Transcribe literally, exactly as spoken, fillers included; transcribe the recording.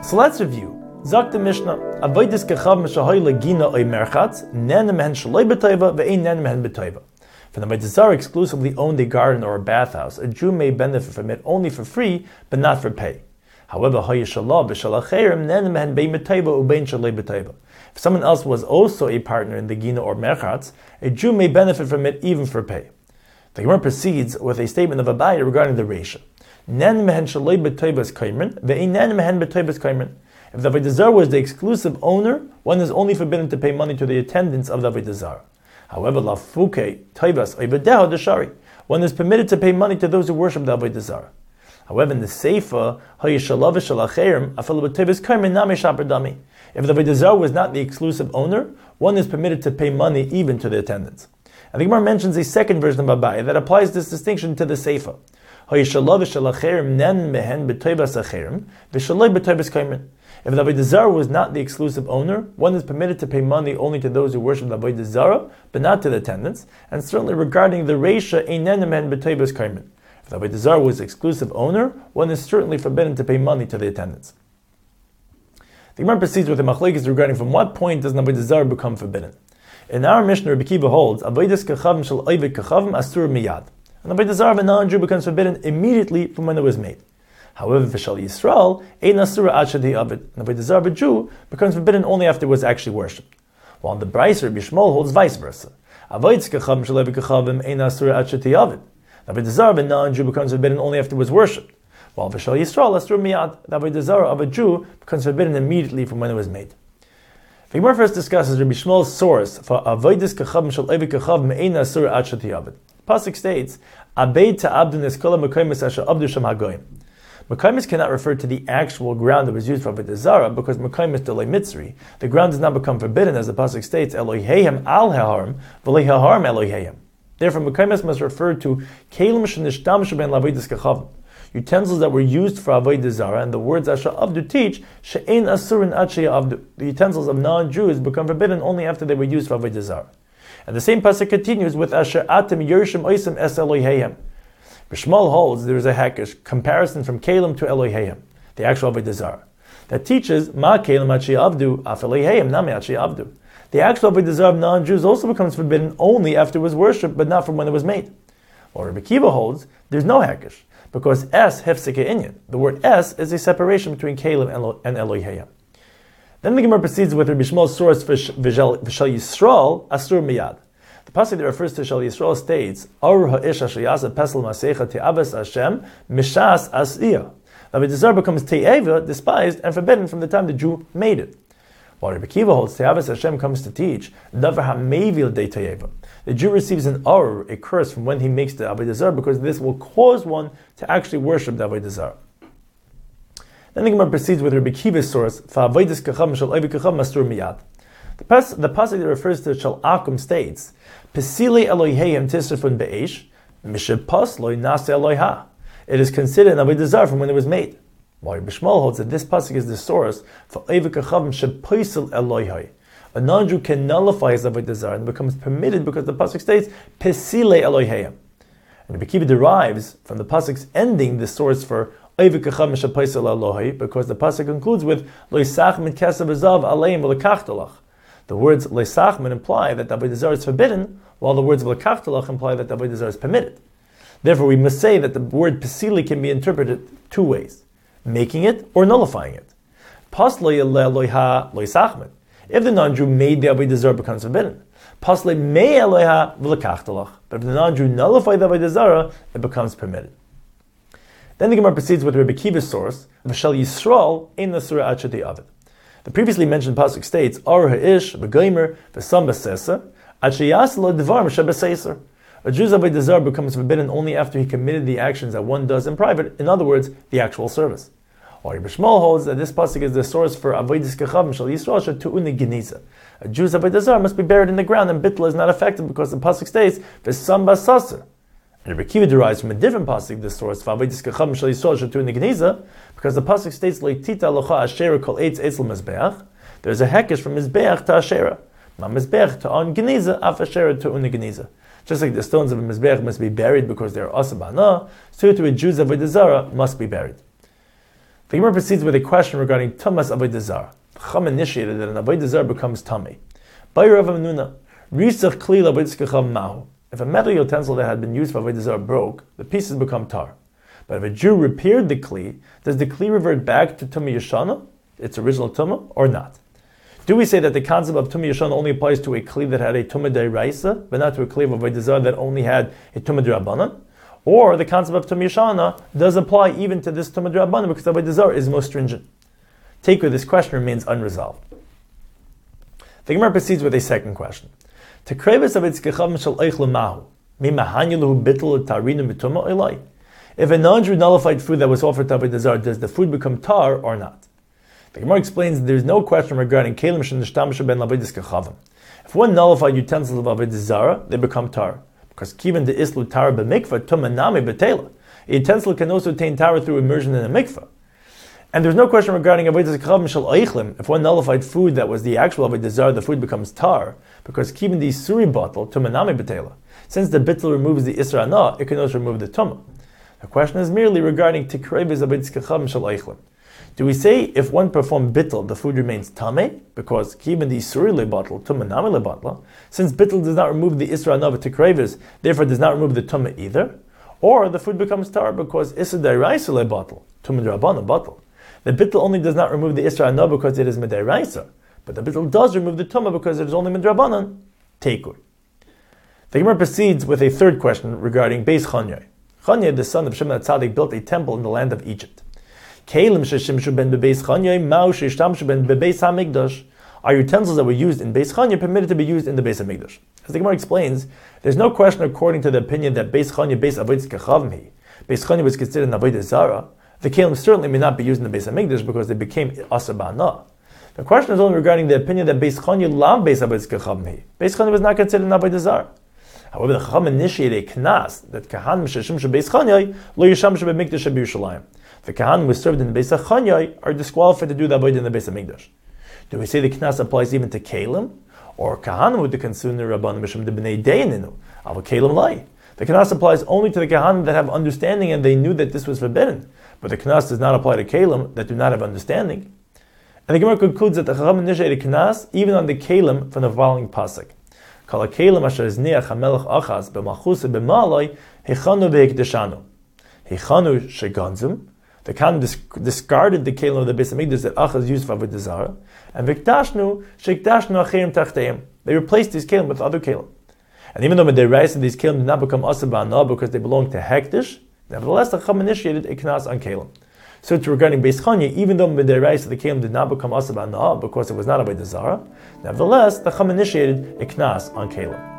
So let's review. Zok the Mishnah, Avodas Kechavim Shahoyle Gina Oy Merchatz, Nenem Hen Shaloi B'Toiva, Ve'ein Nenem Hen B'Toiva. If an Avodah Zarah exclusively owned a garden or a bathhouse, a Jew may benefit from it only for free, but not for pay. However, Hayishalah B'Shalacherim Nenem Hen Bein B'Toiva Ubein Shaloi B'Toiva. If someone else was also a partner in the Gina or Merchatz, a Jew may benefit from it even for pay. The Gemara proceeds with a statement of Abaye regarding the Reisha. Nenem Hen Shaloi B'Toiva is Kaimen, Ve'ein Nenem Hen B'Toiva is Kaimen. If the Avodah Zarah was the exclusive owner, one is only forbidden to pay money to the attendants of the Avodah Zarah. However, lafuke taivas oivadeho deshari, one is permitted to pay money to those who worship the Avodah Zarah. However, in the Seifa, hayishalav shalacherim afilu b'taivas kaimen nami shaper dami. If the Avodah Zarah was not the exclusive owner, one is permitted to pay money even to the attendants. And the Gemara mentions a second version of Abaye that applies this distinction to the Seifa. Hayishalav shalacherim nen mehen b'taivas acherim v'shaloi b'taivas kaimen. If the Avodah Zarah was not the exclusive owner, one is permitted to pay money only to those who worship the Avodah Zarah, but not to the attendants. And certainly regarding the Reisha, Einenem Hen B'Toivas Kaimen. If the Avodah Zarah was the exclusive owner, one is certainly forbidden to pay money to the attendants. The Gemara proceeds with the machlekes regarding from what point does an Avodah Zarah become forbidden. In our Mishnah, Rabbi Kiva holds, Avodas Kechavim Shel Oived Kechavim Asur Miyad. An Avodah Zarah of a non-Jew becomes forbidden immediately from when it was made. However, V'shal Yisrael, Ein Asura Ad Shadi Avid. An Avodah Zarah of a Jew becomes forbidden only after it was actually worshipped. While the Brayser Rabbi Shmuel holds vice versa. Avodas Kechavim Shel Oived Kechavim Ein Asura Ad Shadi Avid. The Avodah Zarah of a non-Jew becomes forbidden only after it was worshipped. While V'shal Yisrael Asura Miyad, the Avodah Zarah of a Jew becomes forbidden immediately from when it was made. The Gemara first discusses Rabbi Shmuel's source for Avodas Kechavim Shel Oived Kechavim Ein Asura Ad Shadi Avid. The pasuk states, Abed Ta'abdu Neskola Mekaymis Asher Abdu Shem Hagoyim. Mekaymis cannot refer to the actual ground that was used for Avodah Zarah because Mekaymis delay mitzri. The ground does not become forbidden, as the pasuk states, Eloheihem al haharm, v'lei haharm Eloheihem. Therefore, Mekaymis must refer to kelim shenishtam sheben l'avodas kechavim, utensils that were used for Avodah Zarah, and the words Asher Avdu teach she'ein asurin ad she'avdu. The utensils of non-Jews become forbidden only after they were used for Avodah Zarah. And the same pasuk continues with Asher atem yershim oisem es Eloheihem. Shmuel holds there is a hackish comparison from Kalim to Eloheihem, the actual Avodah Zarah, that teaches Ma Kalim Achi Avdu Af Eloheihem Nami Achi Avdu. The actual Avodah Zarah of non-Jews also becomes forbidden only after it was worshipped, but not from when it was made. While Rabbi Kiva holds there's no hackish because Es Hefseke Inyan. The word Es is a separation between Kalim and Eloheihem. Then the Gemara proceeds with Rabbi Shmuel's source for V'shal Yisrael Asur Miyad. The passage that refers to Shal Yisrael states, Ar ha'esh asher yasa pesel masecha te'avas Hashem mishas asiyah. The Avodah Zarah becomes te'eva, despised and forbidden from the time the Jew made it. While Rabbi Kiva holds te'avas Hashem comes to teach, davar ha'mevil de te'eva. The Jew receives an ar, a curse, from when he makes the Avodah Zarah, because this will cause one to actually worship the Avodah Zarah. Then the Gemara proceeds with Rabbi Kiva's source, Fa'avodas kechavim shel oived kechavim asur miyad. The, pas- the passage that refers to Shal Akum states, Pesili Eloheihem tisrafun be'esh, mishepos loy nase Eloiha. It is considered an Avodah Zarah from when it was made. While Rabbi Shmuel holds that this passage is the source for Oived Kechavim shepoisel Elohai. A non-Jew can nullify his Avodah Zarah and becomes permitted because the pasuk states Pesile Eloheihem. And Rabbi Kiva derives from the pasuk's ending the source for Oived Kechavim shepoisel Elohai because the pasuk concludes with Loisach min kesav azav aleim v'lekachtalach. The words Leisachman imply that the Avodah Zarah is forbidden, while the words Lekachtalach imply that the Avodah Zarah is permitted. Therefore, we must say that the word Pesili can be interpreted two ways, making it or nullifying it. Pasle Eloiha Leisachman. If the non-Jew made the Avodah Zarah, becomes forbidden. Pasle Me Eloiha V'lekachtalach. But if the non-Jew nullified the Avodah Zarah, it becomes permitted. Then the Gemara proceeds with Rabbi Kiva's source, V'shal Yisrael Ein Asura Ad Shadi Avid. The previously mentioned pasuk states, Ar ha'ish v'goymer v'sam b'seser, ad sheyas lo devar m'she b'seser. A Jew's Avodah Zarah becomes forbidden only after he committed the actions that one does in private, in other words, the actual service. While Rabbi Shmuel holds that this pasuk is the source for Avodas Kechavim Shel Yisrael shetu'uni geniza. A Jew's Avodah Zarah must be buried in the ground, and bittul is not affected because the pasuk states, v'sam b'seser. And Rabbi Kiva derives from a different pasuk this source for Avodas Kechavim Shel Yisrael shetu'uni geniza, because the pasuk states Leitita locha asherah kol eitz etzel mizbeach. There's a hekesh from mizbeach to asherah, ma mizbeach to on geniza af asherah to una geniza. Just like the stones of a mizbeach must be buried because they are asabana, so to a Jew's Avodah Zarah must be buried. The The Gemara proceeds with a question regarding Tumas Avodah Zarah. The Chacham initiated that an Avodah Zarah becomes Tamei. By Rav Menuna, Risach Kli L'Avodas Kechav Mahu. If a metal utensil that had been used for Avodah Zarah broke, the pieces become tar. But if a Jew repaired the Kli, does the Kli revert back to Tumah Yeshana, its original Tumah, or not? Do we say that the concept of Tumah Yeshana only applies to a Kli that had a Tumah D'Oraisa, but not to a Kli of Avodah Zarah that only had a Tumah D'Rabbanan? Or the concept of Tumah Yeshana does apply even to this Tumah D'Rabbanan because Avodah Zarah is most stringent? Take where this question remains unresolved. The Gemara proceeds with a second question. If a non-Jew nullified food that was offered to Avodah Zarah, does the food become tar or not? The Gemara explains that there is no question regarding kelim shenishtamshu ben l'avodas kechavim. If one nullified utensils of Avodah Zarah, they become tar. Because kiven de islu tar b'mikvah tumah nami b'tela. A utensil can also attain tar through immersion in a mikvah. And there's no question regarding Avodas Kechavim shel eichlim. If one nullified food that was the actual Avodah Zarah, the food becomes tar, because keeping the suri bottle tumah nami b'tela. Since the bittul removes the isra ana, it can also remove the tumah. The question is merely regarding tikreves Avodas Kechavim shel eichlim. Do we say if one performed bittul, the food remains tameh, because keeping the suri bottle tumah nami bottle, since bittul does not remove the isra ana of tikreves, therefore does not remove the tumah either, or the food becomes tar because isra d'oraisa bottle tumah d'rabbanan bottle. The bittul only does not remove the isra ana because it is medayraisa, but the bittul does remove the tumah because it is only midrabanan. Teikur. The Gemara proceeds with a third question regarding Beis Chanyai. Chanyai, the son of Shimon HaTzadik, built a temple in the land of Egypt. Kelim sheshimshu ben bebeis Chanyai, ma'u sheshtamshu ben bebeis hamikdash. Are utensils that were used in Beis Chanyai permitted to be used in the Beis Hamikdash? As the Gemara explains, there's no question according to the opinion that Beis Chanyai, Beis Avodas Kechavim, Beis Chanyai was considered an Avodah Zarah. The kelim certainly may not be used in the Beis Hamikdash because they became asar ba'ana. The question is only regarding the opinion that Beis Chanyai lav Beis Avodas Kechavim. Beis Chanyai was not considered an Avodah Zarah. However, the Chacham initiated a knas that kahanim sheshimshu Beis Chanyai lo yishamshu b'mikdash b'Yerushalayim. The kahanim who served in the Beis Chanyai are disqualified to do the avodah in the Beis Hamikdash. Do we say the knas applies even to kelim, or kahanim with the consumer rabbanim mishum de b'nei deininu? Ava kelim lai. The knas applies only to the kahanim that have understanding and they knew that this was forbidden. But the knas does not apply to kelim that do not have understanding. And the Gemara concludes that the Chacham initiated knas even on the kelim from the following pasuk. Kala kelim asher zniach hamelech achaz b'malchus b'maloi hechanu v'hekdeshanu. Hechanu sheganzum. The Khan dis- discarded the kelim of the Beis Hamikdash that Achaz used for Avodah Zarah, and Vikdashnu shekdashnu acherim tachteim. They replaced these kelim with other kelim. And even though the rice of these kelim did not become asar ba'ana because they belonged to Hekdesh, nevertheless the Chacham initiated a knas on kelim. So it's regarding Beis Chanyai, even though the rice of the kelim did not become asar ba'ana because it was not Avodah Zarah, nevertheless the Chacham initiated a knas on kelim.